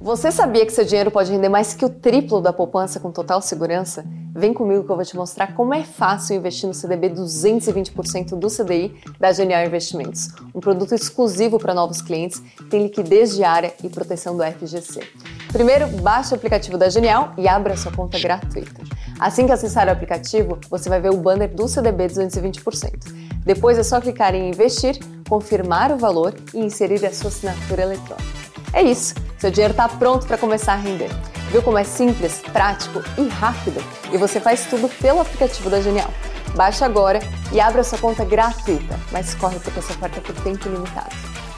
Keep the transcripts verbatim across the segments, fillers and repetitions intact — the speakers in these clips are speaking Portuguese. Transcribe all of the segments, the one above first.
Você sabia que seu dinheiro pode render mais que o triplo da poupança com total segurança? Vem comigo que eu vou te mostrar como é fácil investir no C D B duzentos e vinte por cento do C D I da Genial Investimentos, um produto exclusivo para novos clientes, tem liquidez diária e proteção do F G C. Primeiro, baixe o aplicativo da Genial e abra sua conta gratuita. Assim que acessar o aplicativo, você vai ver o banner do C D B duzentos e vinte por cento. Depois é só clicar em investir, confirmar o valor e inserir a sua assinatura eletrônica. É isso, seu dinheiro está pronto para começar a render. Viu como é simples, prático e rápido? E você faz tudo pelo aplicativo da Genial. Baixe agora e abra sua conta gratuita, mas corre porque essa oferta é por tempo limitado.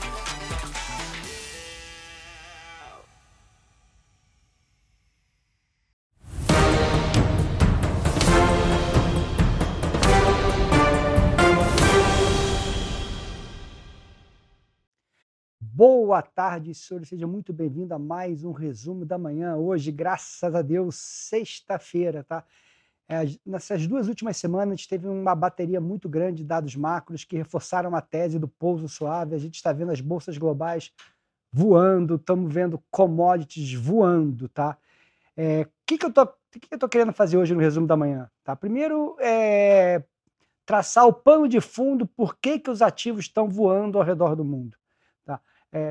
Boa tarde, senhores. Seja muito bem-vindo a mais um resumo da manhã. Hoje, graças a Deus, sexta-feira, tá? É, nessas duas últimas semanas, a gente teve uma bateria muito grande de dados macros que reforçaram a tese do pouso suave. A gente está vendo as bolsas globais voando, estamos vendo commodities voando, tá? O é, que, que eu tô, que, que eu tô querendo fazer hoje no resumo da manhã? Tá? Primeiro, é traçar o pano de fundo por que, que os ativos estão voando ao redor do mundo. Tá? É,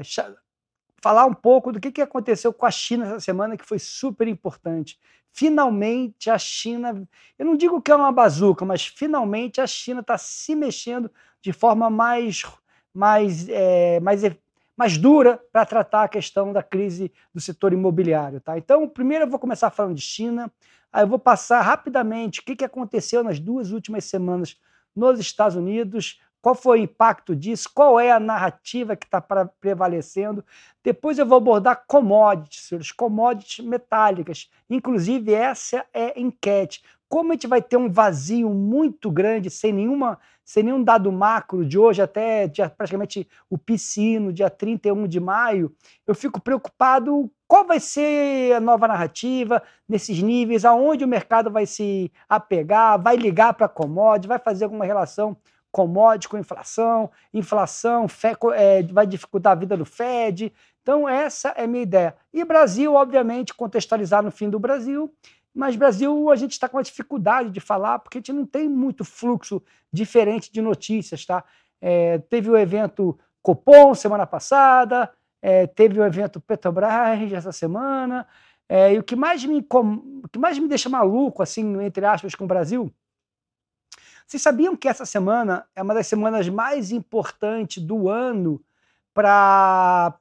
falar um pouco do que, que aconteceu com a China essa semana, que foi super importante. Finalmente a China, eu não digo que é uma bazuca, mas finalmente a China está se mexendo de forma mais, mais, é, mais, mais dura para tratar a questão da crise do setor imobiliário. Tá? Então, primeiro eu vou começar falando de China, aí eu vou passar rapidamente o que, que aconteceu nas duas últimas semanas nos Estados Unidos, qual foi o impacto disso, qual é a narrativa que está prevalecendo. Depois eu vou abordar commodities, senhores, commodities metálicas. Inclusive, essa é a enquete. Como a gente vai ter um vazio muito grande, sem, nenhuma, sem nenhum dado macro de hoje até dia, praticamente o P C I no dia trinta e um de maio, eu fico preocupado qual vai ser a nova narrativa nesses níveis, aonde o mercado vai se apegar, vai ligar para commodities, vai fazer alguma relação commodity com inflação, inflação fe, é, vai dificultar a vida do Fed. Então essa é a minha ideia. E Brasil, obviamente, contextualizar no fim do Brasil, mas Brasil a gente está com uma dificuldade de falar, porque a gente não tem muito fluxo diferente de notícias. Tá? É, teve o evento Copom semana passada, é, teve o evento Petrobras essa semana, é, e o que, mais me, o que mais me deixa maluco, assim, entre aspas, com o Brasil. Vocês sabiam que essa semana é uma das semanas mais importantes do ano para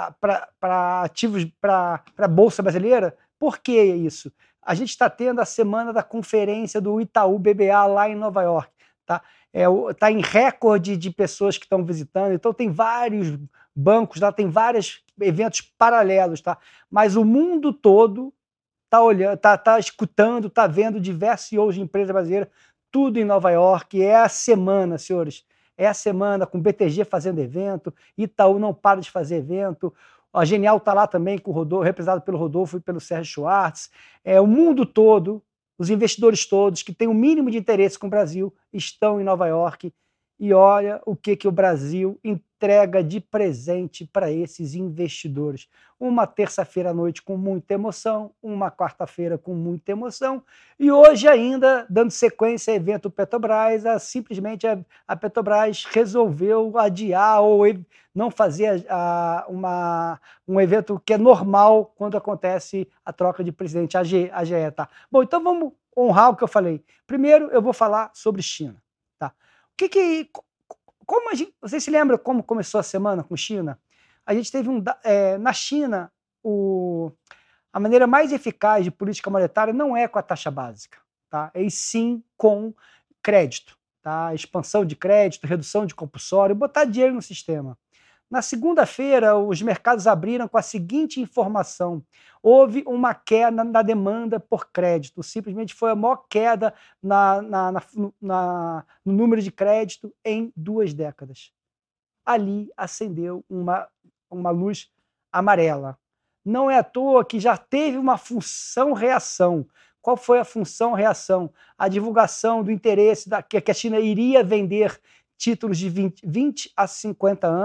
ativos, para a Bolsa Brasileira? Por que isso? A gente está tendo a semana da conferência do Itaú B B A lá em Nova York. Tá, é, tá em recorde de pessoas que estão visitando, então tem vários bancos lá, tem vários eventos paralelos, tá? Mas o mundo todo está olhando, está tá escutando, está vendo diversos C E Os de empresas brasileiras, tudo em Nova York. É a semana, senhores, é a semana com B T G fazendo evento, Itaú não para de fazer evento, a Genial está lá também, com o Rodolfo, representado pelo Rodolfo e pelo Sérgio Schwartz. É, o mundo todo, os investidores todos que têm o mínimo de interesse com o Brasil estão em Nova York. E olha o que, que o Brasil entrega de presente para esses investidores. Uma terça-feira à noite com muita emoção, uma quarta-feira com muita emoção, e hoje ainda, dando sequência ao evento Petrobras, a, simplesmente a, a Petrobras resolveu adiar ou não fazer a, uma, um evento que é normal quando acontece a troca de presidente, a G E. Tá? Bom, então vamos honrar o que eu falei. Primeiro eu vou falar sobre China. O que que, como a gente, vocês se lembram como começou a semana com China? A gente teve um, é, na China, o, a maneira mais eficaz de política monetária não é com a taxa básica, tá? E sim com crédito, tá? Expansão de crédito, redução de compulsório, botar dinheiro no sistema. Na segunda-feira, os mercados abriram com a seguinte informação: houve uma queda na demanda por crédito, simplesmente foi a maior queda na, na, na, na, no número de crédito em duas décadas. Ali acendeu uma, uma luz amarela. Não é à toa que já teve uma função-reação. Qual foi a função-reação? A divulgação do interesse da, que a China iria vender títulos de vinte, vinte a cinquenta anos,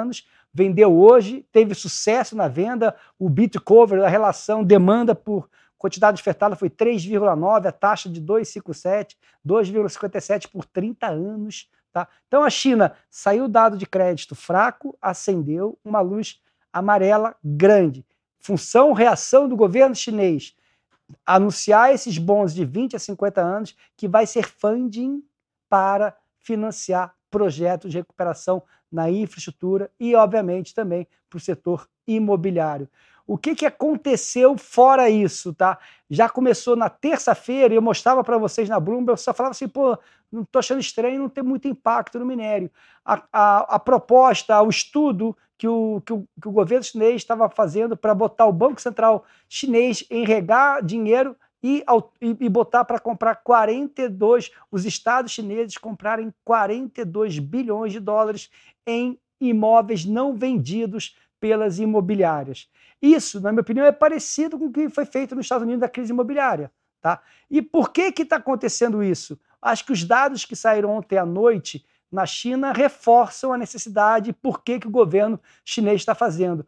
vendeu hoje, teve sucesso na venda, o bit cover, a relação demanda por quantidade ofertada foi três vírgula nove, a taxa de dois vírgula cinquenta e sete, dois vírgula cinquenta e sete por trinta anos. Tá? Então a China saiu dado de crédito fraco, acendeu uma luz amarela grande. Função, reação do governo chinês, anunciar esses bons de vinte a cinquenta anos, que vai ser funding para financiar projetos de recuperação na infraestrutura e, obviamente, também para o setor imobiliário. O que, que aconteceu fora isso, tá? Já começou na terça-feira, eu mostrava para vocês na Bloomberg, eu só falava assim, pô, não estou achando estranho, não tem muito impacto no minério. A, a, a proposta, o estudo que o, que o, que o governo chinês estava fazendo para botar o Banco Central chinês em regar dinheiro e, e, e botar para comprar quarenta e dois, os estados chineses comprarem quarenta e dois bilhões de dólares em imóveis não vendidos pelas imobiliárias. Isso, na minha opinião, é parecido com o que foi feito nos Estados Unidos da crise imobiliária. Tá? E por que que está acontecendo isso? Acho que os dados que saíram ontem à noite na China reforçam a necessidade e por que que o governo chinês está fazendo.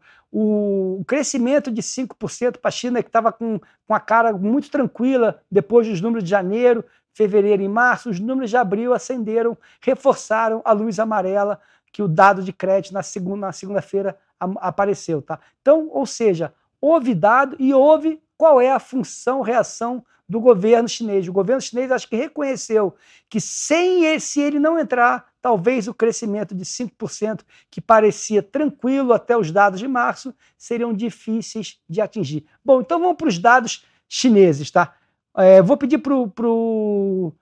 O crescimento de cinco por cento para a China, que estava com, com a cara muito tranquila depois dos números de janeiro, fevereiro e março, os números de abril acenderam, reforçaram a luz amarela que o dado de crédito na segunda, na segunda-feira apareceu. Tá? Então, ou seja, houve dado e houve qual é a função, reação do governo chinês. O governo chinês acho que reconheceu que sem ele, se ele não entrar, talvez o crescimento de cinco por cento, que parecia tranquilo até os dados de março, seriam difíceis de atingir. Bom, então vamos para os dados chineses. Tá? É, vou pedir para o pro,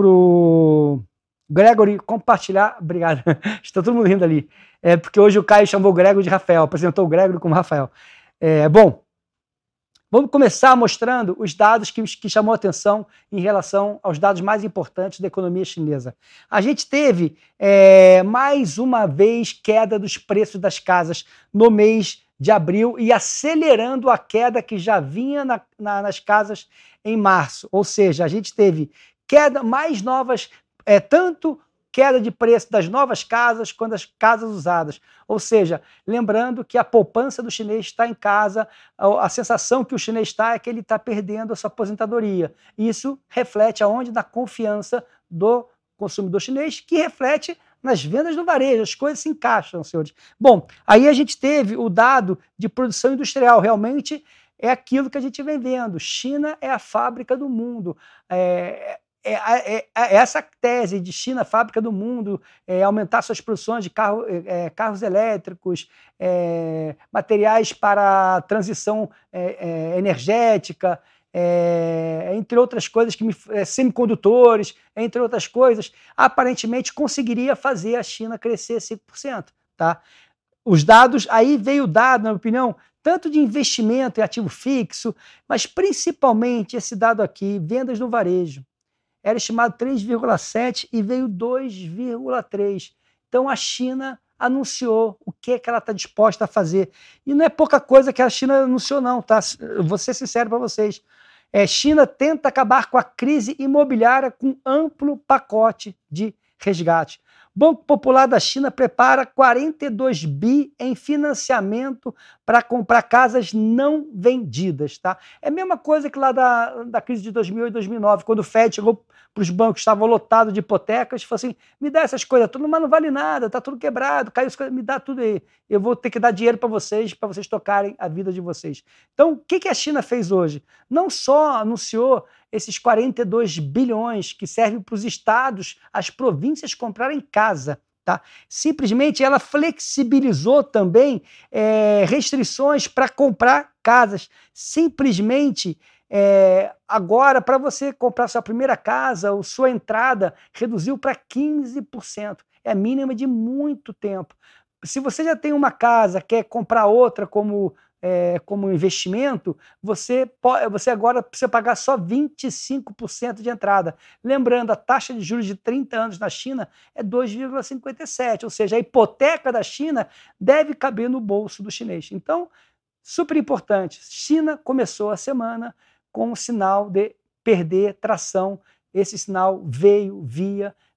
pro Gregory compartilhar. Obrigado. Está todo mundo rindo ali. É porque hoje o Caio chamou o Gregory de Rafael, apresentou o Gregory como Rafael. É, bom, vamos começar mostrando os dados que, que chamou a atenção em relação aos dados mais importantes da economia chinesa. A gente teve, é, mais uma vez, queda dos preços das casas no mês de abril e acelerando a queda que já vinha na, na, nas casas em março. Ou seja, a gente teve queda mais novas, é, tanto queda de preço das novas casas quanto das casas usadas. Ou seja, lembrando que a poupança do chinês está em casa, a, a sensação que o chinês está é que ele está perdendo a sua aposentadoria. Isso reflete aonde? Na confiança do consumidor chinês, que reflete nas vendas do varejo. As coisas se encaixam, senhores. Bom, aí a gente teve o dado de produção industrial. Realmente é aquilo que a gente vem vendo. China é a fábrica do mundo. É, É, é, é essa tese de China, fábrica do mundo, é, aumentar suas produções de carro, é, carros elétricos, é, materiais para transição é, é, energética, é, entre outras coisas, que me, é, semicondutores, entre outras coisas, aparentemente conseguiria fazer a China crescer cinco por cento. Tá? Os dados, aí veio o dado, na minha opinião, tanto de investimento em ativo fixo, mas principalmente esse dado aqui, vendas no varejo. Era estimado três vírgula sete e veio dois vírgula três. Então a China anunciou o que, é que ela está disposta a fazer. E não é pouca coisa que a China anunciou, não, tá? Eu vou ser sincero para vocês. É, China tenta acabar com a crise imobiliária com amplo pacote de resgate. Banco Popular da China prepara quarenta e dois bi em financiamento para comprar casas não vendidas. Tá? É a mesma coisa que lá da, da crise de dois mil e oito, dois mil e nove, quando o Fed chegou para os bancos, estavam lotados de hipotecas, e falou assim, me dá essas coisas tudo, mas não vale nada, está tudo quebrado, caiu, me dá tudo aí. Eu vou ter que dar dinheiro para vocês, para vocês tocarem a vida de vocês. Então, o que, que a China fez hoje? Não só anunciou esses quarenta e dois bilhões que servem para os estados, as províncias comprarem casa. Tá? Simplesmente ela flexibilizou também é, restrições para comprar casas. Simplesmente é, agora, para você comprar sua primeira casa, ou sua entrada reduziu para quinze por cento. É a mínima de muito tempo. Se você já tem uma casa, quer comprar outra como É, como investimento, você, pode, você agora precisa pagar só vinte e cinco por cento de entrada. Lembrando, a taxa de juros de trinta anos na China é dois vírgula cinquenta e sete, ou seja, a hipoteca da China deve caber no bolso do chinês. Então, super importante, China começou a semana com um sinal de perder tração. Esse sinal veio via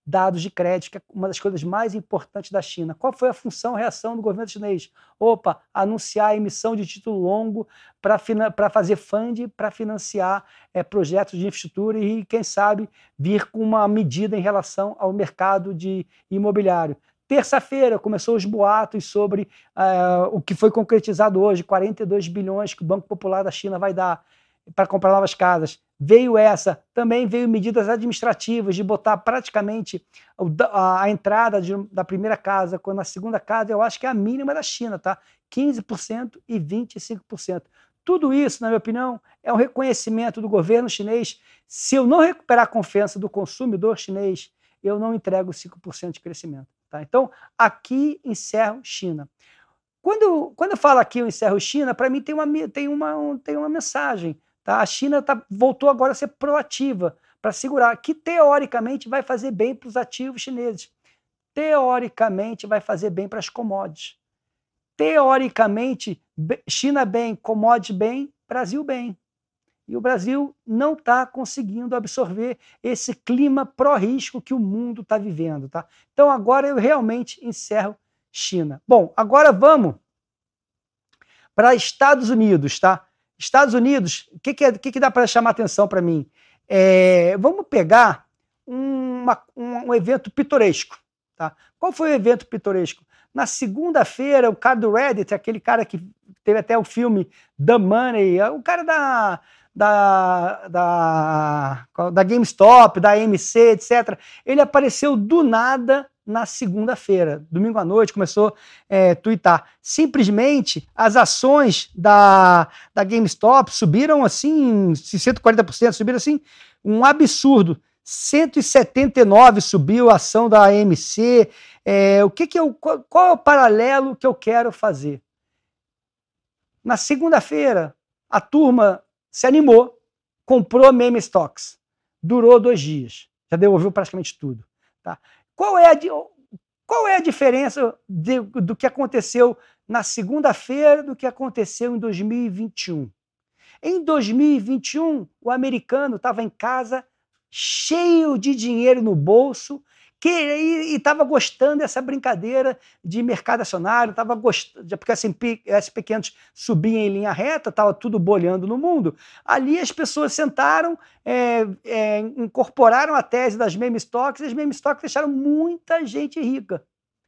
dados de crédito, que é uma das coisas mais importantes da China. Qual foi a função, a reação do governo chinês? Opa, anunciar a emissão de título longo para fazer funding, para financiar é, projetos de infraestrutura e, quem sabe, vir com uma medida em relação ao mercado de imobiliário. Terça-feira começou os boatos sobre uh, o que foi concretizado hoje, quarenta e dois bilhões que o Banco Popular da China vai dar para comprar novas casas. Veio essa, também veio medidas administrativas de botar praticamente a, a entrada de, da primeira casa, quando a segunda casa eu acho que é a mínima da China, tá? quinze por cento e vinte e cinco por cento. Tudo isso, na minha opinião, é um reconhecimento do governo chinês. Se eu não recuperar a confiança do consumidor chinês, eu não entrego cinco por cento de crescimento. Tá? Então, aqui encerro China. Quando, quando eu falo aqui eu encerro China, para mim tem uma, tem uma, tem uma mensagem. Tá? A China tá, voltou agora a ser proativa para segurar, que teoricamente vai fazer bem para os ativos chineses. Teoricamente vai fazer bem para as commodities. Teoricamente, China bem, commodities bem, Brasil bem. E o Brasil não está conseguindo absorver esse clima pró-risco que o mundo está vivendo. Tá? Então agora eu realmente encerro China. Bom, agora vamos para Estados Unidos, tá? Estados Unidos, o que, que, é, que, que dá para chamar atenção para mim? É, vamos pegar uma, um, um evento pitoresco. Tá? Qual foi o evento pitoresco? Na segunda-feira, o cara do Reddit, aquele cara que teve até o filme The Money, o cara da, da, da, da GameStop, da A M C, etcétera, ele apareceu do nada na segunda-feira, domingo à noite, começou a é, twittar. Simplesmente, as ações da, da GameStop subiram assim, cento e quarenta por cento, subiram assim, um absurdo. cento e setenta e nove subiu a ação da A M C. É, o que que eu, qual, qual é o paralelo que eu quero fazer? Na segunda-feira, a turma se animou, comprou meme stocks. Durou dois dias. Já devolveu praticamente tudo. Tá? Qual é a, qual é a diferença de, do que aconteceu na segunda-feira do que aconteceu em dois mil e vinte e um? Em dois mil e vinte e um, o americano estava em casa cheio de dinheiro no bolso, que, e estava gostando dessa brincadeira de mercado acionário, estava gostando, porque S and P quinhentos subia em linha reta, estava tudo bolhando no mundo. Ali as pessoas sentaram, é, é, incorporaram a tese das meme stocks, e as meme stocks deixaram muita gente rica.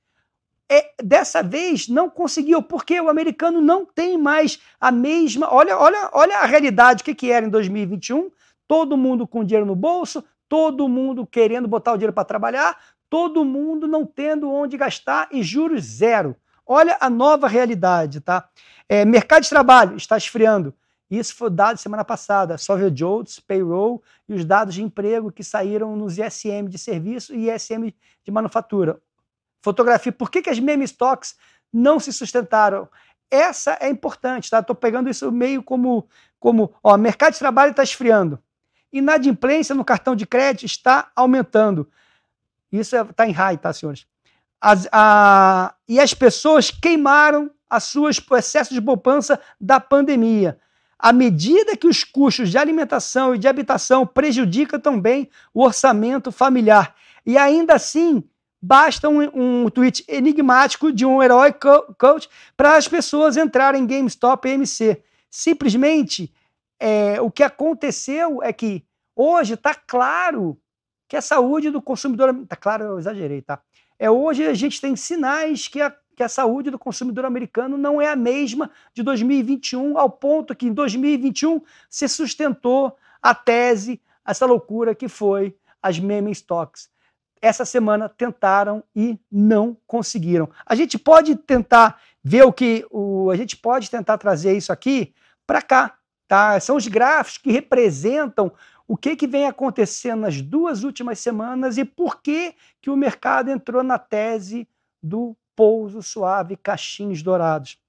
É, dessa vez não conseguiu, porque o americano não tem mais a mesma... Olha, olha, olha a realidade, o que, que era em dois mil e vinte e um, todo mundo com dinheiro no bolso, todo mundo querendo botar o dinheiro para trabalhar, todo mundo não tendo onde gastar e juros zero. Olha a nova realidade, tá? É, mercado de trabalho está esfriando. Isso foi dado semana passada. Só vê Jobs, Payroll e os dados de emprego que saíram nos I S M de serviço e I S M de manufatura. Fotografia. Por que, que as meme stocks não se sustentaram? Essa é importante, tá? Estou pegando isso meio como, como ó, mercado de trabalho está esfriando. Inadimplência no cartão de crédito está aumentando. Isso está em high, tá, senhores? As, a, e as pessoas queimaram as suas excessos de poupança da pandemia. À medida que os custos de alimentação e de habitação prejudicam também o orçamento familiar. E ainda assim, basta um, um tweet enigmático de um herói coach para as pessoas entrarem em GameStop e A M C. Simplesmente... É, o que aconteceu é que hoje está claro que a saúde do consumidor... Está claro, eu exagerei, tá? É, hoje a gente tem sinais que a, que a saúde do consumidor americano não é a mesma de dois mil e vinte e um, ao ponto que em dois mil e vinte e um se sustentou a tese, essa loucura que foi as meme stocks. Essa semana tentaram e não conseguiram. A gente pode tentar ver o que... O, a gente pode tentar trazer isso aqui para cá. Tá? São os gráficos que representam o que, que vem acontecendo nas duas últimas semanas e por que, que o mercado entrou na tese do pouso suave, cachinhos dourados.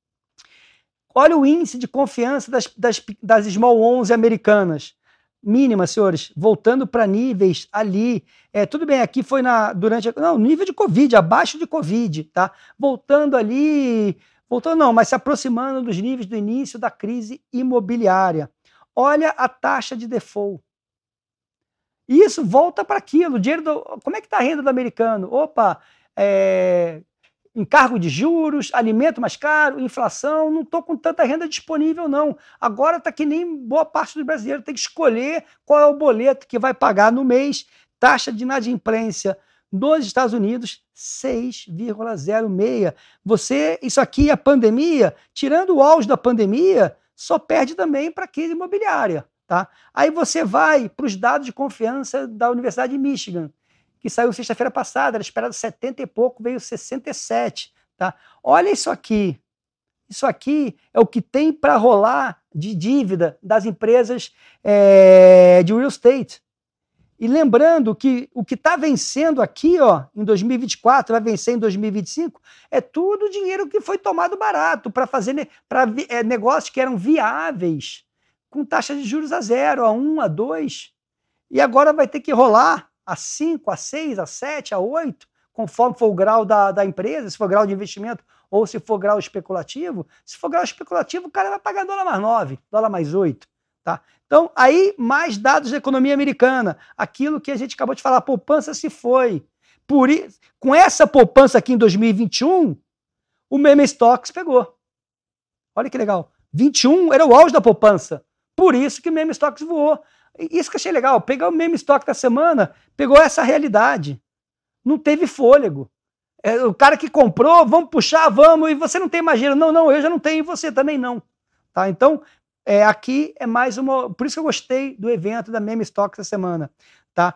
Olha o índice de confiança das, das, das Small onze americanas. Mínima, senhores, voltando para níveis ali. É, tudo bem, aqui foi na, durante... Não, nível de Covid, abaixo de Covid. Tá? Voltando ali... Voltou não, mas se aproximando dos níveis do início da crise imobiliária. Olha a taxa de default. E isso volta para aquilo. O dinheiro do, como é que está a renda do americano? Opa, é, encargo de juros, alimento mais caro, inflação, não estou com tanta renda disponível, não. Agora está que nem boa parte do brasileiro, tem que escolher qual é o boleto que vai pagar no mês. Taxa de inadimplência nos Estados Unidos, seis vírgula zero seis. Você, isso aqui, a pandemia, tirando o auge da pandemia, só perde também para a crise imobiliária. Tá? Aí você vai para os dados de confiança da Universidade de Michigan, que saiu sexta-feira passada, era esperado setenta e pouco, veio sessenta e sete. Tá? Olha isso aqui. Isso aqui é o que tem para rolar de dívida das empresas é, de real estate. E lembrando que o que está vencendo aqui, ó, em dois mil e vinte e quatro, vai vencer em dois mil e vinte e cinco, é tudo dinheiro que foi tomado barato para fazer para é, negócios que eram viáveis, com taxa de juros a zero, a um, a dois. E agora vai ter que rolar a cinco, a seis, a sete, a oito, conforme for o grau da, da empresa, se for grau de investimento ou se for grau especulativo. Se for grau especulativo, o cara vai pagar dólar mais nove, dólar mais oito. Tá? Então, aí, mais dados da economia americana. Aquilo que a gente acabou de falar, a poupança se foi. Por isso, com essa poupança aqui em dois mil e vinte e um, o meme stocks pegou. Olha que legal. vinte e um era o auge da poupança. Por isso que o meme stocks voou. Isso que eu achei legal. Pegar o meme stock da semana, pegou essa realidade. Não teve fôlego. É, o cara que comprou, vamos puxar, vamos, e você não tem mais dinheiro. Não, não, eu já não tenho, e você também não. Tá? Então, É, aqui é mais uma... Por isso que eu gostei do evento da Meme Stocks essa semana. Tá?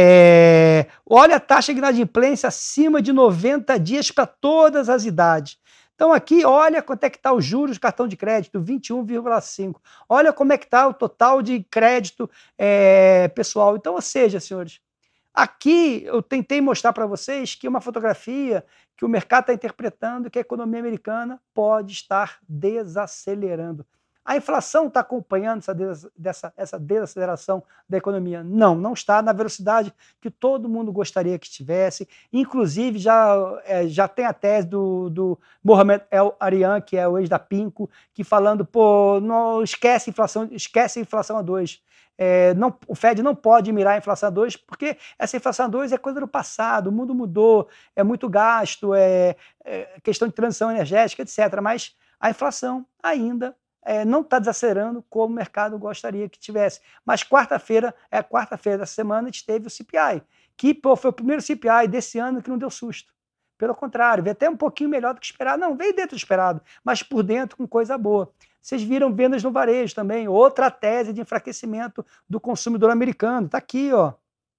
É, olha a taxa de inadimplência acima de noventa dias para todas as idades. Então aqui, olha quanto é que está os juros do cartão de crédito, vinte e um vírgula cinco. Olha como é que está o total de crédito é, pessoal. Então, ou seja, senhores, aqui eu tentei mostrar para vocês que uma fotografia que o mercado está interpretando que a economia americana pode estar desacelerando. A inflação está acompanhando essa, des dessa, essa desaceleração da economia? Não, não está na velocidade que todo mundo gostaria que estivesse. Inclusive, já, é, já tem a tese do, do Mohamed El Arian, que é o ex da Pinco, que falando, pô, não, esquece a inflação, esquece a inflação a dois. É, não, o Fed não pode mirar a inflação a dois, porque essa inflação a dois é coisa do passado, o mundo mudou, é muito gasto, é, é questão de transição energética, etcétera. Mas a inflação ainda É, não está desacelerando como o mercado gostaria que tivesse. Mas quarta-feira, é a quarta-feira dessa semana, a gente teve o C P I, que pô, foi o primeiro C P I desse ano que não deu susto. Pelo contrário, veio até um pouquinho melhor do que esperado. Não, veio dentro do esperado, mas por dentro com coisa boa. Vocês viram vendas no varejo também, outra tese de enfraquecimento do consumidor americano. Está aqui, ó.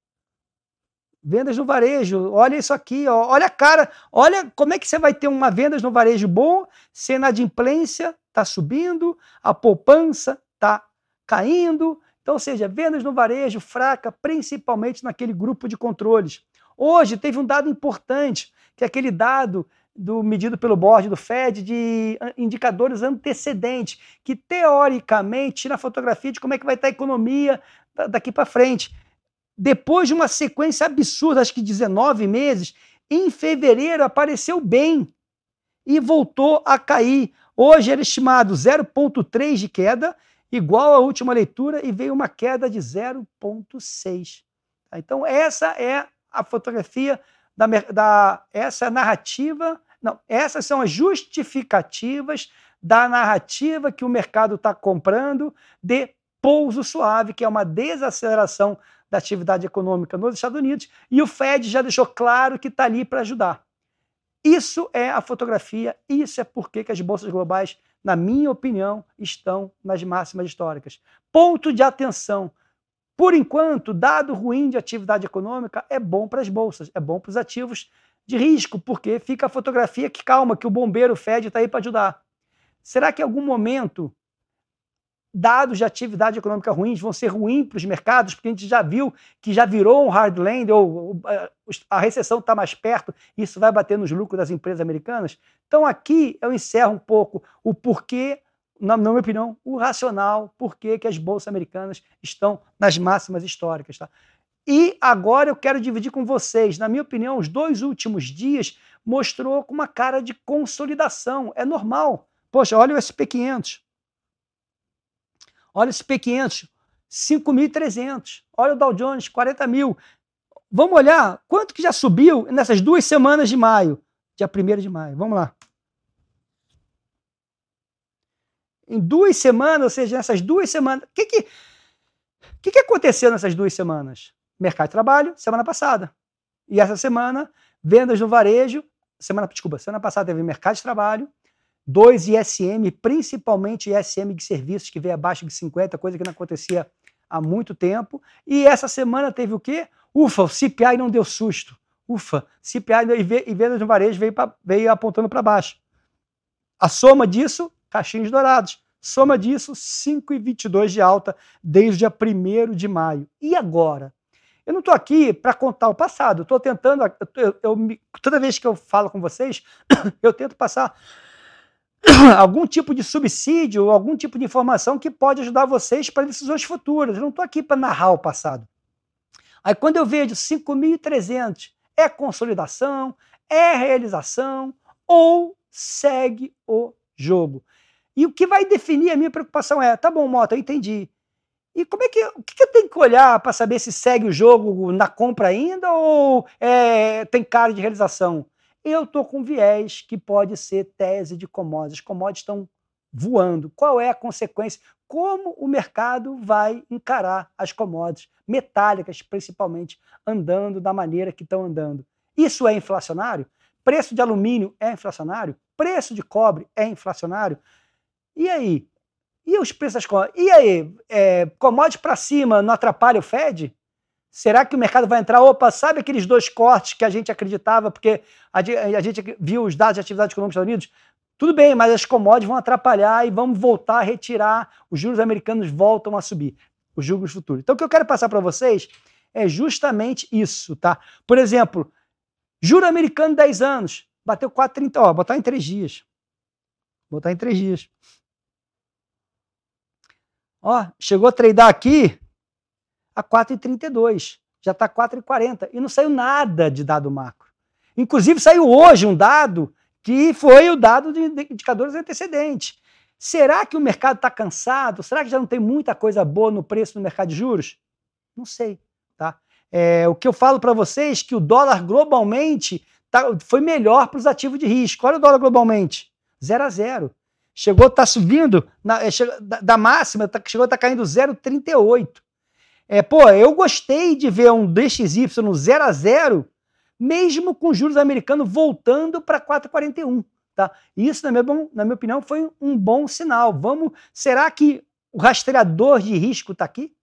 Vendas no varejo, olha isso aqui, ó. Olha a cara, olha como é que você vai ter uma vendas no varejo bom, se a inadimplência está subindo, a poupança está caindo. Então, ou seja, vendas no varejo fraca, principalmente naquele grupo de controles. Hoje teve um dado importante, que é aquele dado do, medido pelo board do Fed de indicadores antecedentes, que teoricamente tira a fotografia de como é que vai estar a economia daqui para frente. Depois de uma sequência absurda, acho que dezenove meses, em fevereiro apareceu bem e voltou a cair. Hoje era estimado zero vírgula três de queda, igual à última leitura, e veio uma queda de zero vírgula seis. Então essa é a fotografia, da, da, essa narrativa, não, essas são as justificativas da narrativa que o mercado está comprando de pouso suave, que é uma desaceleração da atividade econômica nos Estados Unidos, e o Fed já deixou claro que está ali para ajudar. Isso é a fotografia, isso é porque que as bolsas globais, na minha opinião, estão nas máximas históricas. Ponto de atenção. Por enquanto, dado ruim de atividade econômica é bom para as bolsas, é bom para os ativos de risco, porque fica a fotografia que, calma, que o bombeiro Fed está aí para ajudar. Será que em algum momento dados de atividade econômica ruins vão ser ruins para os mercados, porque a gente já viu que já virou um hard land, ou a recessão está mais perto, e isso vai bater nos lucros das empresas americanas? Então aqui eu encerro um pouco o porquê, na minha opinião, o racional, porquê que as bolsas americanas estão nas máximas históricas. Tá? E agora eu quero dividir com vocês, na minha opinião, os dois últimos dias mostrou com uma cara de consolidação, é normal. Poxa, olha o S e P quinhentos. Olha esse P quinhentos, cinco mil e trezentos. Olha o Dow Jones, quarenta mil. Vamos olhar quanto que já subiu nessas duas semanas de maio. Dia primeiro de maio. Vamos lá. Em duas semanas, ou seja, nessas duas semanas... O que que, que que aconteceu nessas duas semanas? Mercado de trabalho, semana passada. E essa semana, vendas no varejo. Semana, desculpa, semana passada teve mercado de trabalho. Dois I S M, principalmente I S M de serviços, que veio abaixo de cinquenta, coisa que não acontecia há muito tempo. E essa semana teve o quê? Ufa, o C P I não deu susto. Ufa, C P I e vendas no varejo veio, pra, veio apontando para baixo. A soma disso, caixinhos dourados. Soma disso, cinco vírgula vinte e dois de alta desde o dia primeiro de maio. E agora? Eu não estou aqui para contar o passado. Estou tentando, eu, eu, eu, toda vez que eu falo com vocês, eu tento passar algum tipo de subsídio, algum tipo de informação que pode ajudar vocês para decisões futuras. Eu não estou aqui para narrar o passado. Aí quando eu vejo cinco mil e trezentos, é consolidação, é realização ou segue o jogo? E o que vai definir a minha preocupação é, tá bom, Mota, eu entendi. E como é que, o que eu tenho que olhar para saber se segue o jogo na compra ainda ou é, tem cara de realização? Eu estou com viés que pode ser tese de commodities. As commodities estão voando. Qual é a consequência? Como o mercado vai encarar as commodities metálicas, principalmente, andando da maneira que estão andando? Isso é inflacionário? Preço de alumínio é inflacionário? Preço de cobre é inflacionário? E aí? E os preços das commodities? E aí? É, commodities para cima não atrapalha o Fed? Será que o mercado vai entrar? Opa, sabe aqueles dois cortes que a gente acreditava, porque a, a gente viu os dados de atividade econômica dos Estados Unidos? Tudo bem, mas as commodities vão atrapalhar e vamos voltar a retirar, os juros americanos voltam a subir, os juros futuros. Então o que eu quero passar para vocês é justamente isso, tá? Por exemplo, juro americano dez anos, bateu quatro vírgula trinta, ó, botar em três dias. Botar em três dias. Ó, chegou a tradear aqui a quatro vírgula trinta e dois, já está quatro vírgula quarenta e não saiu nada de dado macro. Inclusive saiu hoje um dado que foi o dado de indicadores antecedentes. Será que o mercado está cansado? Será que já não tem muita coisa boa no preço no mercado de juros? Não sei. Tá? É, o que eu falo para vocês é que o dólar globalmente tá, foi melhor para os ativos de risco. Olha o dólar globalmente, zero a zero. Chegou a estar tá subindo, na, chegou, da, da máxima, tá, chegou a estar tá caindo zero vírgula trinta e oito. É, pô, eu gostei de ver um D X Y no zero a zero, mesmo com juros americanos voltando para quatro vírgula quarenta e um. Tá? Isso, na minha, na minha opinião, foi um bom sinal. Vamos, será que o rastreador de risco está aqui?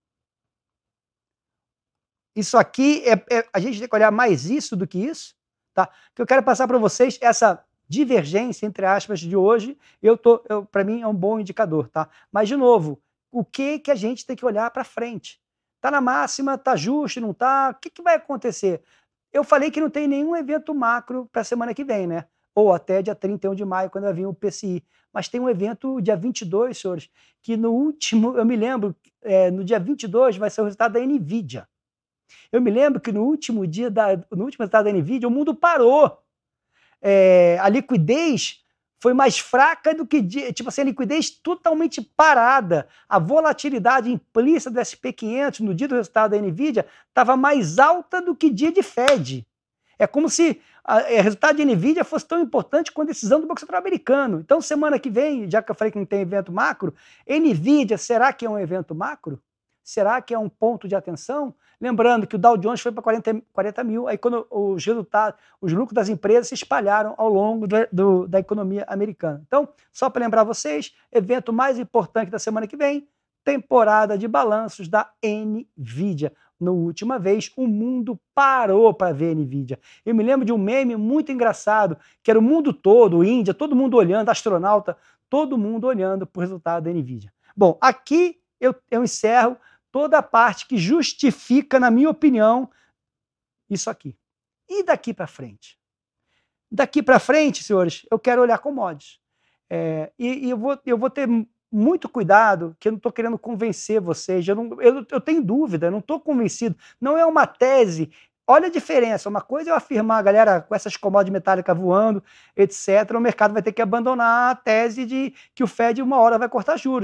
Isso aqui, é, é, a gente tem que olhar mais isso do que isso. Tá? O que eu quero passar para vocês, essa divergência, entre aspas, de hoje, eu tô, eu, para mim é um bom indicador. Tá? Mas, de novo, o que, que a gente tem que olhar para frente? Está na máxima, está justo, não está? O que, que vai acontecer? Eu falei que não tem nenhum evento macro para a semana que vem, né? Ou até dia trinta e um de maio, quando vai vir o P C I. Mas tem um evento dia vinte e dois, senhores, que no último, eu me lembro, é, no dia vinte e dois vai ser o resultado da NVIDIA. Eu me lembro que no último dia, da, no último resultado da NVIDIA, o mundo parou. É, a liquidez foi mais fraca do que, tipo assim, a liquidez totalmente parada. A volatilidade implícita do S and P quinhentos no dia do resultado da NVIDIA estava mais alta do que dia de Fed. É como se o resultado de NVIDIA fosse tão importante quanto a decisão do Banco Central americano. Então, semana que vem, já que eu falei que não tem evento macro, NVIDIA, será que é um evento macro? Será que é um ponto de atenção? Lembrando que o Dow Jones foi para quarenta mil, aí quando os resultados, os lucros das empresas se espalharam ao longo do, do, da economia americana. Então, só para lembrar vocês, evento mais importante da semana que vem, temporada de balanços da NVIDIA. Na última vez, o mundo parou para ver a NVIDIA. Eu me lembro de um meme muito engraçado, que era o mundo todo, Índia, todo mundo olhando, astronauta, todo mundo olhando para o resultado da NVIDIA. Bom, aqui eu, eu encerro toda a parte que justifica, na minha opinião, isso aqui. E daqui para frente? Daqui para frente, senhores, eu quero olhar commodities. É, e, e eu, vou, eu vou ter muito cuidado, que eu não estou querendo convencer vocês, eu, não, eu, eu tenho dúvida, eu não estou convencido, não é uma tese. Olha a diferença, uma coisa é eu afirmar, galera, com essas commodities metálicas voando, etcétera, o mercado vai ter que abandonar a tese de que o Fed uma hora vai cortar juros.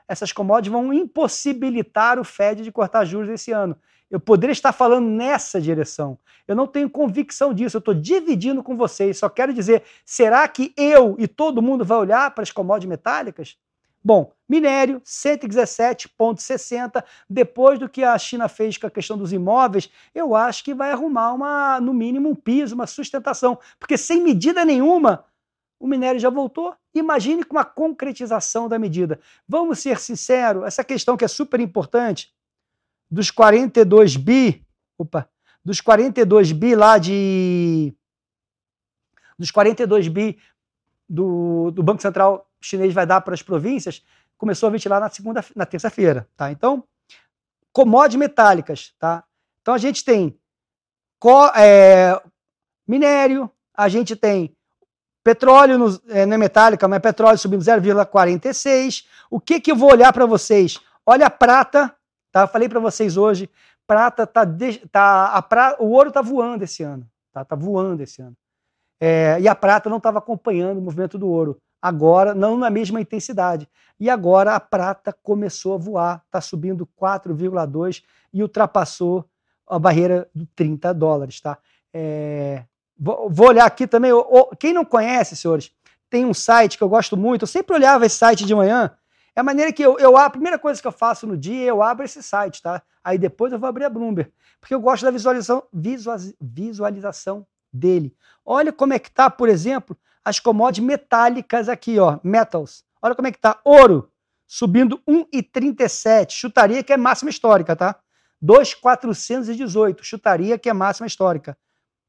essas commodities vão impossibilitar o Fed de cortar juros esse ano. Eu poderia estar falando nessa direção. Eu não tenho convicção disso, eu estou dividindo com vocês. Só quero dizer, será que eu e todo mundo vai olhar para as commodities metálicas? Bom, minério, cento e dezessete vírgula sessenta, depois do que a China fez com a questão dos imóveis, eu acho que vai arrumar, uma, no mínimo, um piso, uma sustentação. Porque sem medida nenhuma, o minério já voltou. Imagine com a concretização da medida. Vamos ser sinceros, essa questão que é super importante, dos quarenta e dois bi, opa, dos quarenta e dois bi lá de, dos quarenta e dois bi do, do Banco Central chinês vai dar para as províncias, começou a ventilar na segunda, na terça-feira, tá? Então, commodities metálicas, tá? Então a gente tem co, é, minério, a gente tem petróleo, no, é, não é metálica, mas petróleo subindo zero vírgula quarenta e seis. O que que eu vou olhar para vocês? Olha a prata, tá? Eu falei para vocês hoje, prata tá, de, tá a pra, o ouro tá voando esse ano, tá? Tá voando esse ano. É, e a prata não estava acompanhando o movimento do ouro. Agora, não na mesma intensidade. E agora a prata começou a voar, está subindo quatro vírgula dois e ultrapassou a barreira de trinta dólares. Tá? É, vou, vou olhar aqui também. Quem não conhece, senhores, tem um site que eu gosto muito. Eu sempre olhava esse site de manhã. É a maneira que eu, eu a primeira coisa que eu faço no dia, eu abro esse site, tá? Aí depois eu vou abrir a Bloomberg, porque eu gosto da visualização, visualização dele. Olha como é que tá, por exemplo, as commodities metálicas aqui, ó, metals. Olha como é que tá. Ouro subindo um vírgula trinta e sete, chutaria que é máxima histórica, tá? dois mil quatrocentos e dezoito, chutaria que é máxima histórica.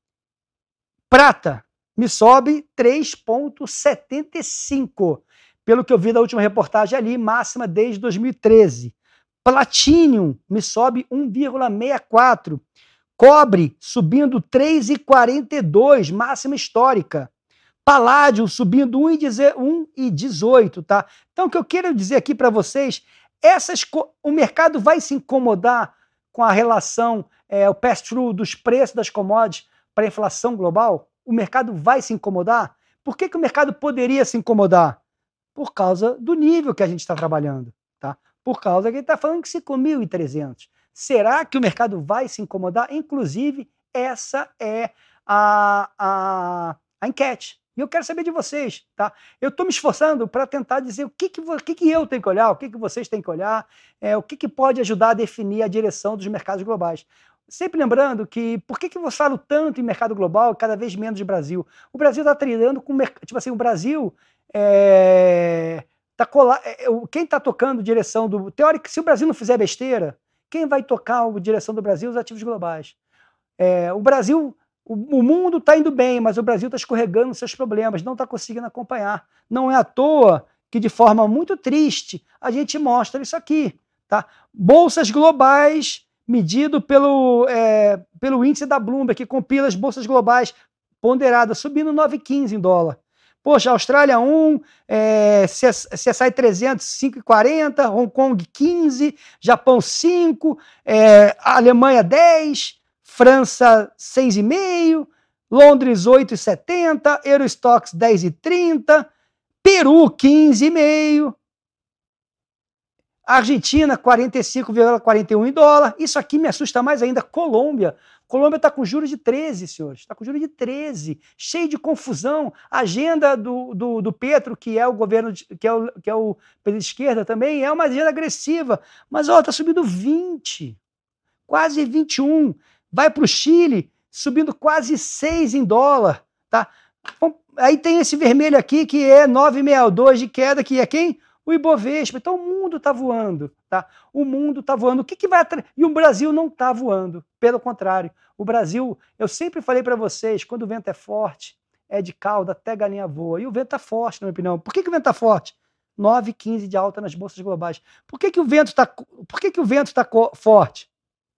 Prata me sobe três vírgula setenta e cinco, pelo que eu vi da última reportagem ali, máxima desde dois mil e treze. Platinum me sobe um vírgula sessenta e quatro. Cobre subindo três vírgula quarenta e dois, máxima histórica. Paládio subindo um vírgula dezoito, tá? Então o que eu quero dizer aqui para vocês, essas, o mercado vai se incomodar com a relação, é, o pass-through dos preços das commodities para a inflação global? O mercado vai se incomodar? Por que que o mercado poderia se incomodar? Por causa do nível que a gente está trabalhando, tá? Por causa que ele está falando que cinco mil e trezentos. Será que o mercado vai se incomodar? Inclusive, essa é a, a, a enquete. E eu quero saber de vocês, tá? Eu estou me esforçando para tentar dizer o que que, o que que eu tenho que olhar, o que que vocês têm que olhar, é, o que que pode ajudar a definir a direção dos mercados globais. Sempre lembrando que, por que que eu falo tanto em mercado global e cada vez menos de Brasil? O Brasil está trilhando com, tipo assim, o Brasil é, tá cola, é, quem está tocando direção do... Teórico, se o Brasil não fizer besteira, quem vai tocar a direção do Brasil? Os ativos globais. É, o Brasil... O mundo está indo bem, mas o Brasil está escorregando nos seus problemas, não está conseguindo acompanhar. Não é à toa que, de forma muito triste, a gente mostra isso aqui. Tá? Bolsas globais, medido pelo, é, pelo índice da Bloomberg, que compila as bolsas globais ponderadas, subindo nove vírgula quinze em dólar. Poxa, Austrália um, é, C S I trezentos, cinco vírgula quarenta, Hong Kong quinze, Japão cinco, é, Alemanha dez, França seis vírgula cinco, Londres oito vírgula setenta, Eurostoxx dez vírgula trinta, Peru quinze vírgula cinco, Argentina quarenta e cinco vírgula quarenta e um em dólar. Isso aqui me assusta mais ainda. Colômbia. Colômbia está com juros de treze, senhores. Está com juros de treze. Cheio de confusão. A agenda do, do, do Petro, que é o governo, de, que é o, que é o pela esquerda também, é uma agenda agressiva. Mas, ó, está subindo vinte. Quase vinte e um. Vai para o Chile, subindo quase seis em dólar. Tá? Bom, aí tem esse vermelho aqui, que é nove vírgula sessenta e dois de queda, que é quem? O Ibovespa. Então o mundo está voando, tá? O mundo está voando. O que que vai atra... E o Brasil não está voando. Pelo contrário, o Brasil, eu sempre falei para vocês, quando o vento é forte, é de cauda até galinha voa. E o vento está forte, na minha opinião. Por que que o vento está forte? nove vírgula quinze de alta nas bolsas globais. Por que que o vento está Por que que o vento está forte?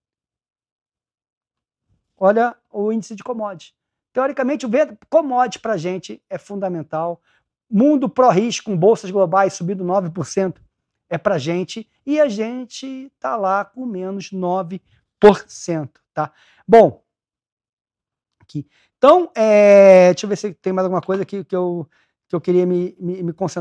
Olha o índice de commodities. Teoricamente, o vento commodities para a gente é fundamental. Mundo pró-risco, com bolsas globais subindo nove por cento, é para a gente, e a gente está lá com menos nove por cento. Tá? Bom, aqui. Então, é, deixa eu ver se tem mais alguma coisa aqui que eu, que eu queria me, me, me concentrar.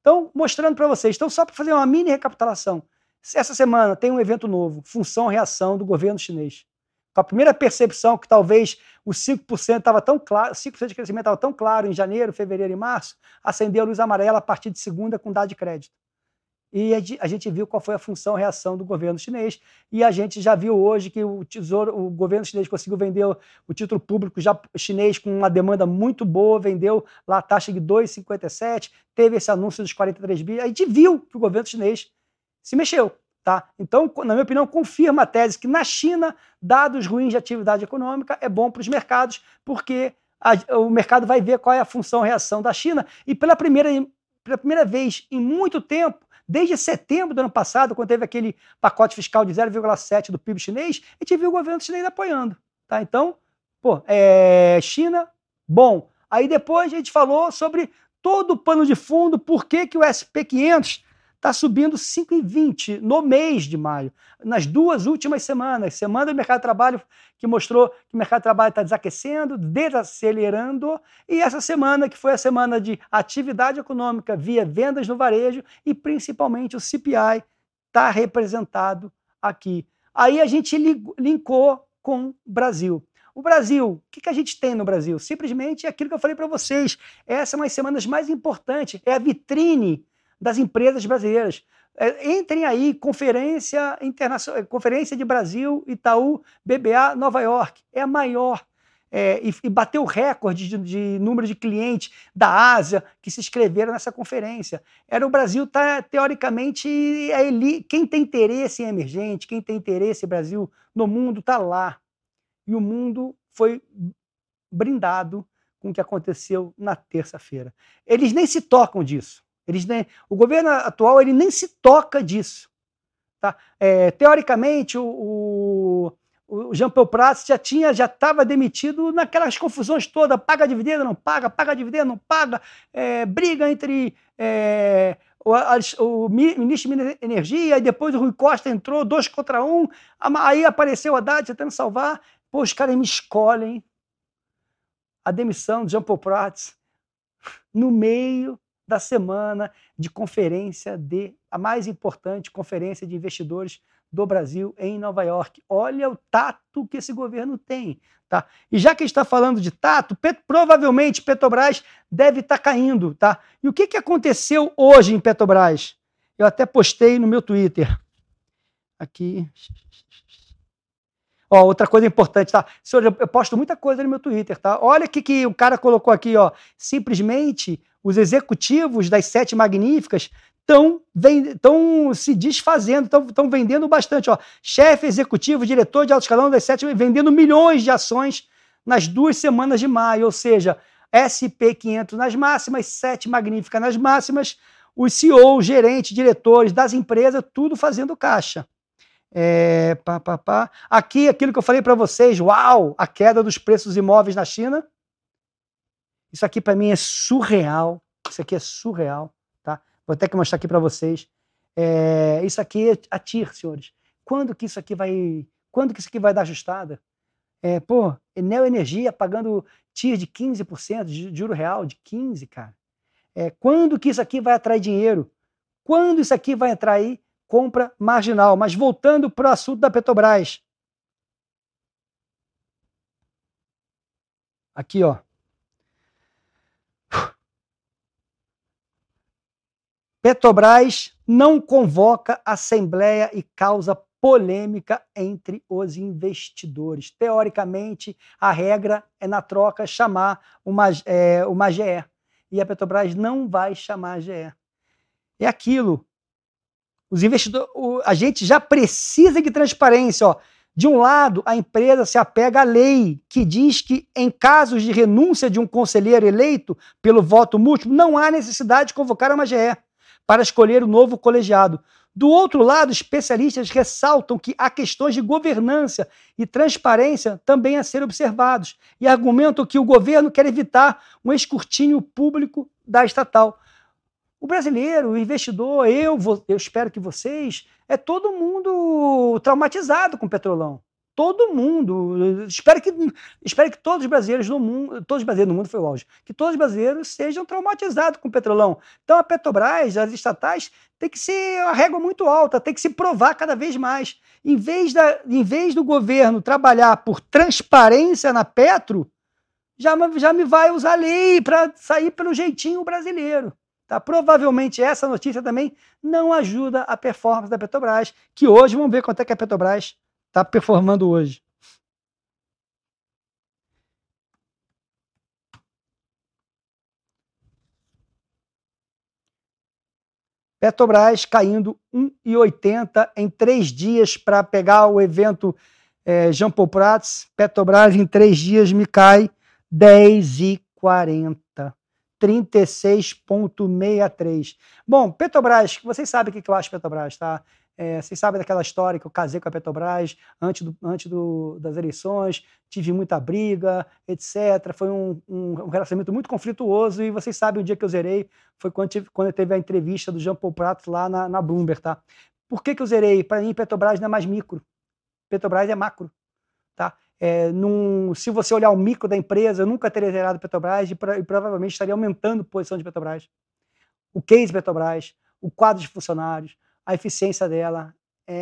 Então, mostrando para vocês. Então, só para fazer uma mini recapitulação. Essa semana tem um evento novo, função-reação do governo chinês. A primeira percepção que talvez os cinco por cento estava tão claro, cinco por cento de crescimento estava tão claro em janeiro, fevereiro e março, acendeu a luz amarela a partir de segunda com dado de crédito. E a gente viu qual foi a função-reação do governo chinês, e a gente já viu hoje que o tesouro, o governo chinês conseguiu vender o, o título público já chinês com uma demanda muito boa, vendeu lá a taxa de dois vírgula cinquenta e sete, teve esse anúncio dos quarenta e três bi, a gente viu que o governo chinês se mexeu. Tá? Então, na minha opinião, confirma a tese que na China, dados ruins de atividade econômica é bom para os mercados, porque a, o mercado vai ver qual é a função-reação da China, e pela primeira, pela primeira vez em muito tempo, desde setembro do ano passado, quando teve aquele pacote fiscal de zero vírgula sete do P I B chinês, a gente viu o governo chinês apoiando. Tá? Então, pô, é, China, bom. Aí depois a gente falou sobre todo o pano de fundo, por que, que o S and P quinhentos está subindo cinco vírgula vinte no mês de maio, nas duas últimas semanas. Semana do mercado de trabalho que mostrou que o mercado de trabalho está desaquecendo, desacelerando, e essa semana que foi a semana de atividade econômica via vendas no varejo e principalmente o C P I está representado aqui. Aí a gente linkou com o Brasil. O Brasil, o que, que a gente tem no Brasil? Simplesmente aquilo que eu falei para vocês. Essas são as semanas mais importantes, é a vitrine das empresas brasileiras. É, entrem aí, Conferência Internacional, Conferência de Brasil, Itaú, B B A, Nova York. É a maior. É, e, e bateu recorde de, de número de clientes da Ásia que se inscreveram nessa conferência. Era o Brasil, tá, teoricamente, a eli, quem tem interesse em emergente, quem tem interesse em Brasil no mundo, está lá. E o mundo foi brindado com o que aconteceu na terça-feira. Eles nem se tocam disso. Eles nem, o governo atual ele nem se toca disso. Tá? É, teoricamente, o, o, o Jean Paul Prats já tinha, já estava demitido naquelas confusões todas, paga dividendo, não paga, paga dividendo, não paga, é, briga entre é, o, a, o ministro de Energia, e depois o Rui Costa entrou, dois contra um, aí apareceu o Haddad tentando salvar, pô, os caras me escolhem a demissão de Jean Paul Prats no meio da semana de conferência de a mais importante conferência de investidores do Brasil em Nova York. Olha o tato que esse governo tem, tá? E já que a gente está falando de tato, pet, provavelmente Petrobras deve estar tá caindo, tá? E o que, que aconteceu hoje em Petrobras? Eu até postei no meu Twitter. Aqui. Ó, outra coisa importante, tá? Senhor, eu posto muita coisa no meu Twitter, tá? Olha o que, que o cara colocou aqui, ó. Simplesmente os executivos das sete magníficas estão se desfazendo, estão vendendo bastante. Ó. Chefe executivo, diretor de alto escalão das sete, vendendo milhões de ações nas duas semanas de maio, ou seja, S and P quinhentos nas máximas, sete magníficas nas máximas, os C E Os, gerentes, diretores das empresas, tudo fazendo caixa. É, pá, pá, pá. Aqui, aquilo que eu falei para vocês, uau, a queda dos preços dos imóveis na China. Isso aqui para mim é surreal. Isso aqui é surreal, tá? Vou até que mostrar aqui para vocês. É, isso aqui é a T I R, senhores. Quando que isso aqui vai, quando que isso aqui vai dar ajustada? É, pô, Neo Energia pagando T I R de quinze por cento, de juro real de quinze por cento, cara. É, quando que isso aqui vai atrair dinheiro? Quando isso aqui vai atrair compra marginal? Mas voltando para o assunto da Petrobras. Aqui, ó. Petrobras não convoca assembleia e causa polêmica entre os investidores. Teoricamente, a regra é na troca chamar uma, é, uma A G E. E a Petrobras não vai chamar a A G E. É aquilo. Os investidores, a gente já precisa de transparência. Ó. De um lado, a empresa se apega à lei, que diz que em casos de renúncia de um conselheiro eleito pelo voto múltiplo, não há necessidade de convocar uma A G E para escolher o novo colegiado. Do outro lado, especialistas ressaltam que há questões de governança e transparência também a ser observados e argumentam que o governo quer evitar um escrutínio público da estatal. O brasileiro, o investidor, eu, eu espero que vocês, é todo mundo traumatizado com o Petrolão. todo mundo. Espero que, espero que todos os brasileiros no mundo, todos os brasileiros no mundo foi o auge, que todos os brasileiros sejam traumatizados com o Petrolão. Então a Petrobras, as estatais, tem que ser a régua muito alta, tem que se provar cada vez mais. Em vez, da, em vez do governo trabalhar por transparência na Petro, já, já me vai usar lei para sair pelo jeitinho brasileiro. Tá? Provavelmente essa notícia também não ajuda a performance da Petrobras, que hoje, vamos ver quanto é que a Petrobras está performando hoje. Petrobras caindo um real e oitenta centavos em três dias para pegar o evento é, Jean Paul Prats. Petrobras em três dias me cai dez reais e quarenta centavos. trinta e seis vírgula sessenta e três. Bom, Petrobras, vocês sabem o que eu acho de Petrobras, tá? É, vocês sabem daquela história que eu casei com a Petrobras antes, do, antes do, das eleições, tive muita briga, etcétera. Foi um, um, um relacionamento muito conflituoso e vocês sabem o dia que eu zerei foi quando, tive, quando teve a entrevista do Jean Paul Prats lá na, na Bloomberg, tá? Por que que eu zerei? Para mim, Petrobras não é mais micro. Petrobras é macro, tá? É, num, se você olhar o micro da empresa, eu nunca teria zerado Petrobras e, pra, e provavelmente estaria aumentando a posição de Petrobras. O case Petrobras, o quadro de funcionários, a eficiência dela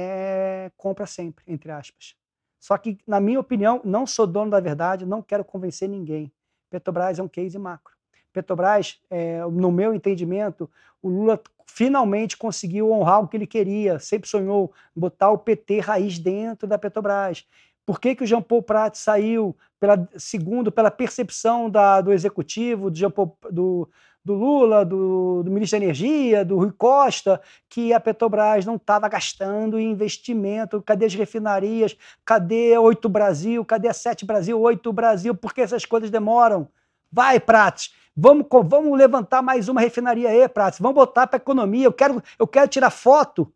é compra sempre, entre aspas. Só que, na minha opinião, não sou dono da verdade, não quero convencer ninguém. Petrobras é um case macro. Petrobras, é, no meu entendimento, o Lula finalmente conseguiu honrar o que ele queria, sempre sonhou botar o P T raiz dentro da Petrobras. Por que que o Jean Paul Prats saiu? Pela, segundo, pela percepção da, do executivo, do, Jean Paul, do, do Lula, do, do ministro da Energia, do Rui Costa, que a Petrobras não estava gastando em investimento. Cadê as refinarias? Cadê oito Brasil? Cadê a sete Brasil? oito Brasil? Por que essas coisas demoram? Vai, Prats! Vamos, vamos levantar mais uma refinaria aí, Prats. Vamos botar para a economia. Eu quero, eu quero tirar foto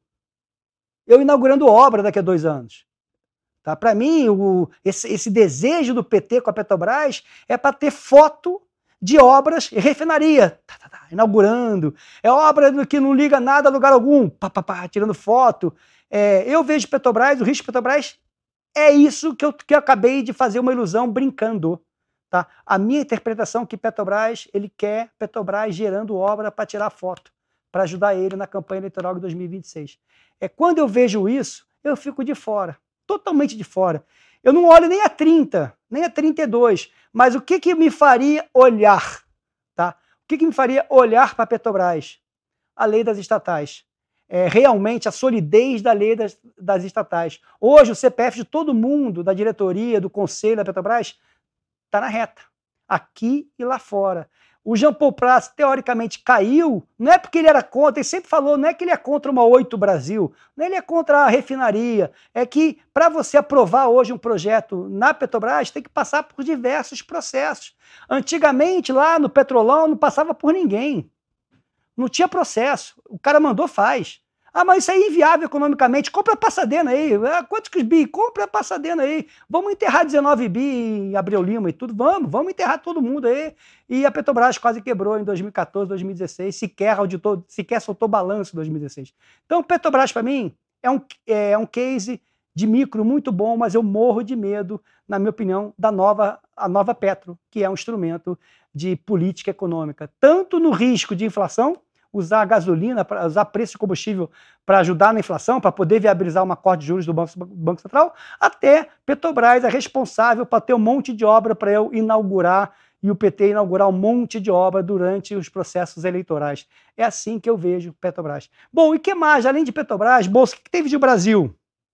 eu inaugurando obra daqui a dois anos. Tá? Para mim, o, esse, esse desejo do P T com a Petrobras é para ter foto de obras e refinaria, tá, tá, tá, inaugurando. É obra que não liga nada a lugar algum, pá, pá, pá, tirando foto. É, eu vejo Petrobras, o risco de Petrobras é isso que eu, que eu acabei de fazer uma ilusão brincando. Tá? A minha interpretação é que Petrobras, ele quer Petrobras gerando obra para tirar foto, para ajudar ele na campanha eleitoral de dois mil e vinte e seis. É, quando eu vejo isso, eu fico de fora. Totalmente de fora. Eu não olho nem a trinta, nem a trinta e dois, mas o que, que me faria olhar? Tá? O que, que me faria olhar para a Petrobras? A lei das estatais. É, realmente a solidez da lei das, das estatais. Hoje o C P F de todo mundo, da diretoria, do conselho da Petrobras, está na reta. Aqui e lá fora. O Jean Paul Prats, teoricamente, caiu, não é porque ele era contra, ele sempre falou, não é que ele é contra uma oito Brasil, não é que ele é contra a refinaria, é que para você aprovar hoje um projeto na Petrobras, tem que passar por diversos processos. Antigamente, lá no Petrolão, não passava por ninguém. Não tinha processo. O cara mandou, faz. Ah, mas isso aí é inviável economicamente. Compra a Passadena aí. Quantos que os bi? Compra a Passadena aí. Vamos enterrar dezenove bi em Abreu Lima e tudo. Vamos, vamos enterrar todo mundo aí. E a Petrobras quase quebrou em dois mil e quatorze, dois mil e dezesseis. Sequer, auditou, sequer soltou balanço em dois mil e dezesseis. Então, Petrobras, para mim, é um, é um case de micro muito bom, mas eu morro de medo, na minha opinião, da nova, a nova Petro, que é um instrumento de política econômica. Tanto no risco de inflação, usar a gasolina, usar preço de combustível para ajudar na inflação, para poder viabilizar uma corte de juros do Banco, Banco Central, até Petrobras é responsável para ter um monte de obra para eu inaugurar e o P T inaugurar um monte de obra durante os processos eleitorais. É assim que eu vejo Petrobras. Bom, e que mais? Além de Petrobras, Bolsa, o que teve de Brasil?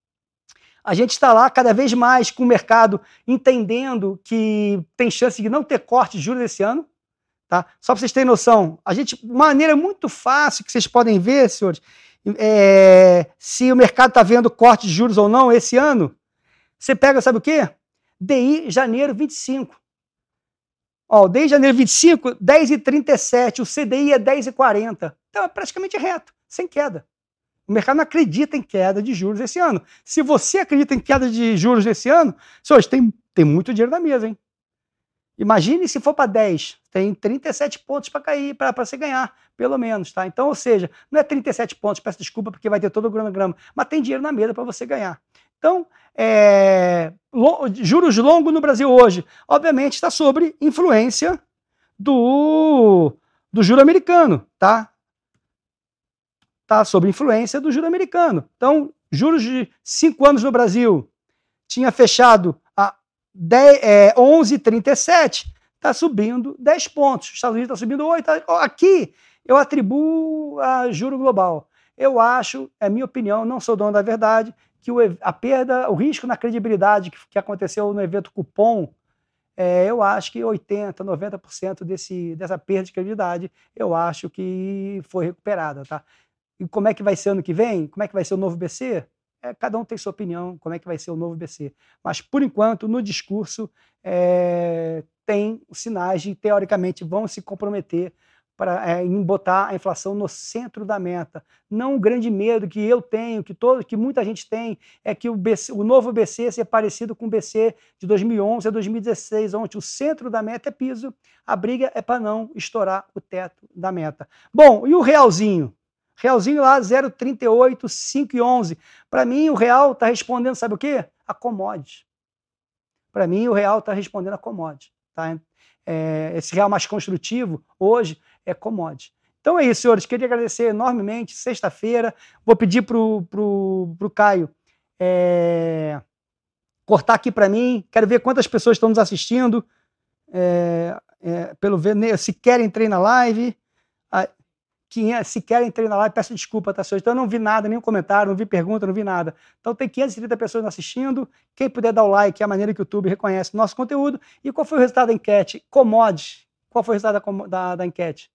A gente está lá cada vez mais com o mercado entendendo que tem chance de não ter corte de juros esse ano. Tá? Só para vocês terem noção, a gente, uma maneira muito fácil que vocês podem ver, senhores, é, se o mercado está vendo corte de juros ou não esse ano, você pega, sabe o quê? D I janeiro vinte e cinco. Ó, o D I janeiro vinte e cinco, dez vírgula trinta e sete, o C D I é dez vírgula quarenta. Então é praticamente reto, sem queda. O mercado não acredita em queda de juros esse ano. Se você acredita em queda de juros esse ano, senhores, tem, tem muito dinheiro na mesa, hein? Imagine se for para dez, tem trinta e sete pontos para cair, para você ganhar, pelo menos, tá? Então, ou seja, não é trinta e sete pontos, peço desculpa porque vai ter todo o cronograma, mas tem dinheiro na mesa para você ganhar. Então, é, lo, juros longos no Brasil hoje, obviamente, está sob influência do, do juro americano, tá? Está sob influência do juro americano. Então, juros de cinco anos no Brasil tinha fechado a é, onze vírgula trinta e sete, está subindo dez pontos. Os Estados Unidos está subindo oito. Aqui eu atribuo a juro global. Eu acho, é minha opinião, não sou dono da verdade, que o, a perda, o risco na credibilidade que, que aconteceu no evento Cupom, é, eu acho que oitenta por cento, noventa por cento desse, dessa perda de credibilidade, eu acho que foi recuperada, tá? E como é que vai ser ano que vem? Como é que vai ser o novo B C? É, cada um tem sua opinião, como é que vai ser o novo B C. Mas, por enquanto, no discurso, é, tem sinais de, teoricamente, vão se comprometer para, é, em botar a inflação no centro da meta. Não o grande medo que eu tenho, que, todo, que muita gente tem, é que o, B C, o novo B C seja parecido com o B C de dois mil e onze a dois mil e dezesseis, onde o centro da meta é piso, a briga é para não estourar o teto da meta. Bom, e o realzinho? Realzinho lá, zero vírgula trinta e oito, cinco e onze. Para mim, o real está respondendo, sabe o quê? A commodity. Para mim, o real está respondendo a commodity. Tá? É, esse real mais construtivo, hoje, é commodity. Então é isso, senhores. Queria agradecer enormemente. Sexta-feira, vou pedir para o Caio é, cortar aqui para mim. Quero ver quantas pessoas estão nos assistindo. É, é, pelo ver, se querem, entrei na live. Ah, se querem, entrei na live, peço desculpa, tá, senhores? Então eu não vi nada, nenhum comentário, não vi pergunta, não vi nada. Então tem quinhentas e trinta pessoas assistindo. Quem puder dar o like, é a maneira que o YouTube reconhece o nosso conteúdo. E qual foi o resultado da enquete? Commodities. Qual foi o resultado da, da, da enquete?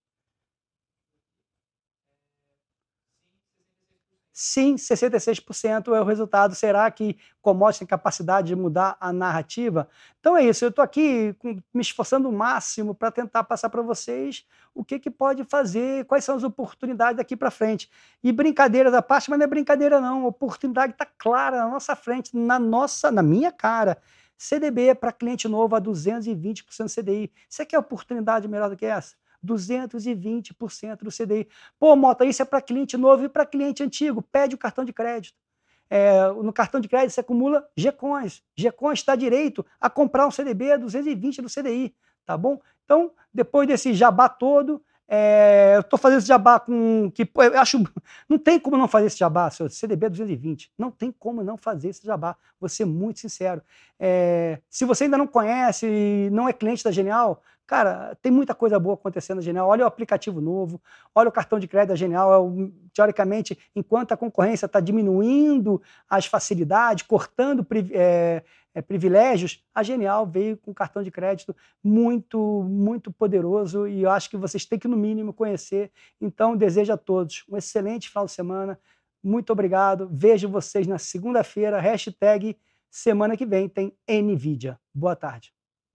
Sim, sessenta e seis por cento é o resultado. Será que commodities tem capacidade de mudar a narrativa? Então é isso, eu estou aqui com, me esforçando o máximo para tentar passar para vocês o que, que pode fazer, quais são as oportunidades daqui para frente. E brincadeiras à parte, mas não é brincadeira não, a oportunidade está clara na nossa frente, na, nossa, na minminha cara. C D B para cliente novo a duzentos e vinte por cento do C D I. Você quer oportunidade melhor do que essa? duzentos e vinte por cento do C D I. Pô, Mota, isso é para cliente novo e para cliente antigo. Pede o cartão de crédito. É, no cartão de crédito você acumula G-Coins. G-Coins está direito a comprar um C D B a duzentos e vinte do C D I. Tá bom? Então, depois desse jabá todo, é, eu estou fazendo esse jabá com... que pô, eu acho, não tem como não fazer esse jabá, seu C D B duzentos e vinte. Não tem como não fazer esse jabá. Vou ser muito sincero. É, se você ainda não conhece e não é cliente da Genial, cara, tem muita coisa boa acontecendo na Genial. Olha o aplicativo novo, olha o cartão de crédito da Genial. É o, teoricamente, enquanto a concorrência está diminuindo as facilidades, cortando é, é, privilégios, a Genial veio com um cartão de crédito muito, muito poderoso e eu acho que vocês têm que, no mínimo, conhecer. Então, desejo a todos um excelente final de semana. Muito obrigado. Vejo vocês na segunda-feira. Hashtag semana que vem tem NVIDIA. Boa tarde.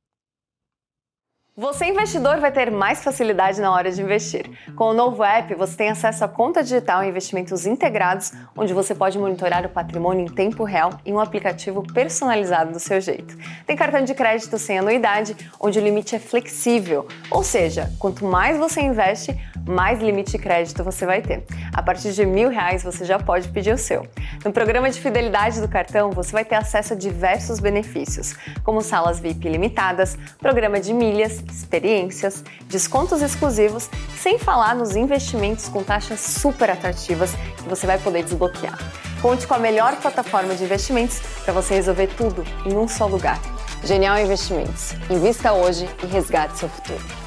Você, investidor, vai ter mais facilidade na hora de investir. Com o novo app, você tem acesso à conta digital e investimentos integrados, onde você pode monitorar o patrimônio em tempo real em um aplicativo personalizado do seu jeito. Tem cartão de crédito sem anuidade, onde o limite é flexível, ou seja, quanto mais você investe, mais limite de crédito você vai ter. A partir de mil reais você já pode pedir o seu. No programa de fidelidade do cartão, você vai ter acesso a diversos benefícios, como salas V I P limitadas, programa de milhas, experiências, descontos exclusivos, sem falar nos investimentos com taxas super atrativas que você vai poder desbloquear. Conte com a melhor plataforma de investimentos para você resolver tudo em um só lugar. Genial Investimentos. Invista hoje e resgate seu futuro.